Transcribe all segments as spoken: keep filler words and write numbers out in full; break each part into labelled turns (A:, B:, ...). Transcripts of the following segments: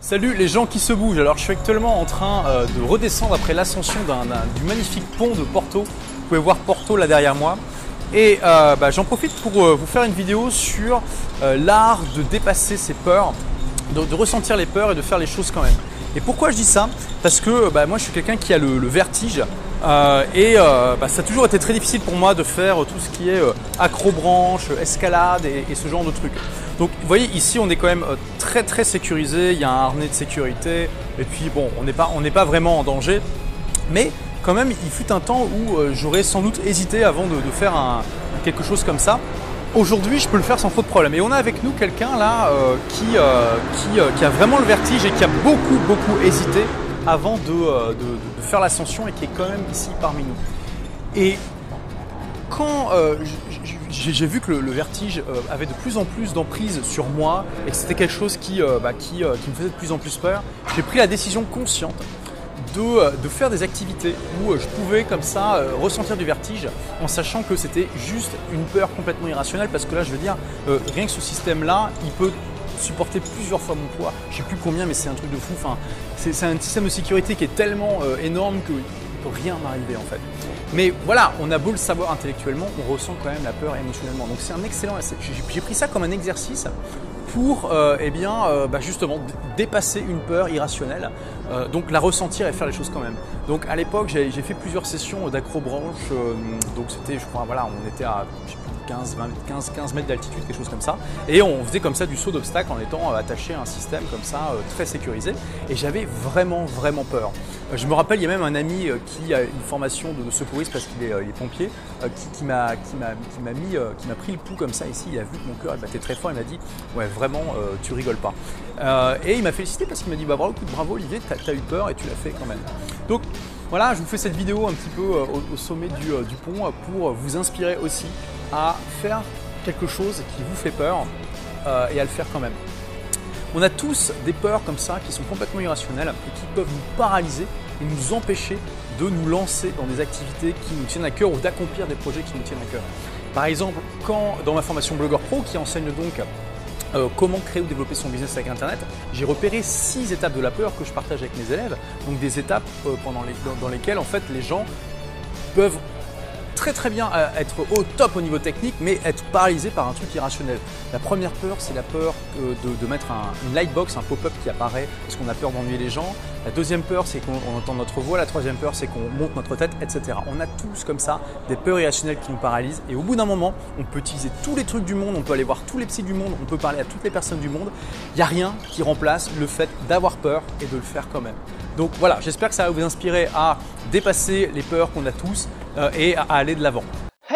A: Salut les gens qui se bougent. Alors je suis actuellement en train euh, de redescendre après l'ascension d'un, d'un, du magnifique pont de Porto. Vous pouvez voir Porto là derrière moi. Et euh, bah, j'en profite pour euh, vous faire une vidéo sur euh, l'art de dépasser ses peurs, de, de ressentir les peurs et de faire les choses quand même. Et pourquoi je dis ça? Parce que bah, moi je suis quelqu'un qui a le, le vertige euh, et euh, bah, ça a toujours été très difficile pour moi de faire tout ce qui est euh, accrobranche, escalade et, et ce genre de trucs. Donc vous voyez ici on est quand même très très sécurisé, il y a un harnais de sécurité et puis bon on n'est pas, on n'est pas vraiment en danger. Mais quand même il fut un temps où euh, j'aurais sans doute hésité avant de, de faire un, quelque chose comme ça. Aujourd'hui, je peux le faire sans trop de problème. Et on a avec nous quelqu'un là euh, qui, euh, qui, euh, qui a vraiment le vertige et qui a beaucoup, beaucoup hésité avant de, euh, de, de faire l'ascension et qui est quand même ici parmi nous. Et quand euh, j'ai, j'ai vu que le, le vertige euh, avait de plus en plus d'emprise sur moi et que c'était quelque chose qui, euh, bah, qui, euh, qui me faisait de plus en plus peur, j'ai pris la décision consciente De, de faire des activités où je pouvais comme ça euh, ressentir du vertige en sachant que c'était juste une peur complètement irrationnelle parce que là je veux dire euh, rien que ce système là il peut supporter plusieurs fois mon poids, je sais plus combien mais c'est un truc de fou, enfin, c'est, c'est un système de sécurité qui est tellement euh, énorme qu'il ne peut rien m'arriver en fait. Mais voilà, on a beau le savoir intellectuellement, on ressent quand même la peur émotionnellement, donc c'est un excellent, j'ai, j'ai pris ça comme un exercice pour euh, eh bien, euh, bah justement d- dépasser une peur irrationnelle, euh, donc la ressentir et faire les choses quand même. Donc à l'époque j'ai, j'ai fait plusieurs sessions d'acrobranche, euh, donc c'était je crois voilà on était à je sais plus, quinze, vingt, quinze, quinze mètres d'altitude, quelque chose comme ça, et on faisait comme ça du saut d'obstacle en étant attaché à un système comme ça euh, très sécurisé, et j'avais vraiment vraiment peur. Euh, je me rappelle il y a même un ami euh, qui a une formation de, de secouriste parce qu'il est, euh, il est pompier, euh, qui, qui, m'a, qui, m'a, qui m'a mis, euh, qui m'a pris le pouls comme ça ici, il a vu que mon cœur il battait très fort, il m'a dit ouais vraiment euh, tu rigoles pas. Euh, et il m'a félicité parce qu'il m'a dit bah bravo, bravo Olivier, t'as, t'as eu peur et tu l'as fait quand même. Donc voilà, je vous fais cette vidéo un petit peu euh, au, au sommet du, euh, du pont euh, pour vous inspirer aussi à faire quelque chose qui vous fait peur euh, et à le faire quand même. On a tous des peurs comme ça qui sont complètement irrationnelles et qui peuvent nous paralyser et nous empêcher de nous lancer dans des activités qui nous tiennent à cœur ou d'accomplir des projets qui nous tiennent à cœur. Par exemple, quand dans ma formation Blogueur Pro qui enseigne donc Euh, comment créer ou développer son business avec Internet, j'ai repéré six étapes de la peur que je partage avec mes élèves, donc des étapes euh, pendant les, dans, dans lesquelles en fait les gens peuvent très très bien être au top au niveau technique mais être paralysés par un truc irrationnel. La première peur c'est la peur de, de mettre un, une lightbox, un pop-up qui apparaît parce qu'on a peur d'ennuyer les gens. La deuxième peur c'est qu'on on entend notre voix, la troisième peur c'est qu'on monte notre tête, et cetera. On a tous comme ça des peurs irrationnelles qui nous paralysent et au bout d'un moment on peut utiliser tous les trucs du monde, on peut aller voir tous les psys du monde, on peut parler à toutes les personnes du monde. Il n'y a rien qui remplace le fait d'avoir peur et de le faire quand même. Donc voilà, j'espère que ça va vous inspirer à dépasser les peurs qu'on a tous euh, et à aller de l'avant.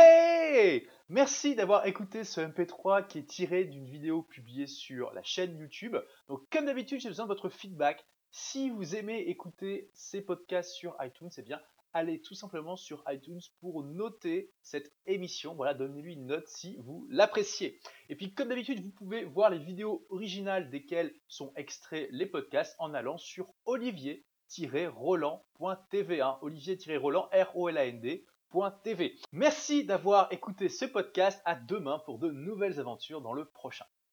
A: Hey! Merci d'avoir écouté ce M P trois qui est tiré d'une vidéo publiée sur la chaîne YouTube. Donc comme d'habitude, j'ai besoin de votre feedback. Si vous aimez écouter ces podcasts sur iTunes, eh bien allez tout simplement sur iTunes pour noter cette émission. Voilà, donnez-lui une note si vous l'appréciez. Et puis comme d'habitude, vous pouvez voir les vidéos originales desquelles sont extraits les podcasts en allant sur olivier tiret roland point t v, hein, Olivier-Roland, R O L A N D. T V. Merci d'avoir écouté ce podcast. À demain pour de nouvelles aventures dans le prochain.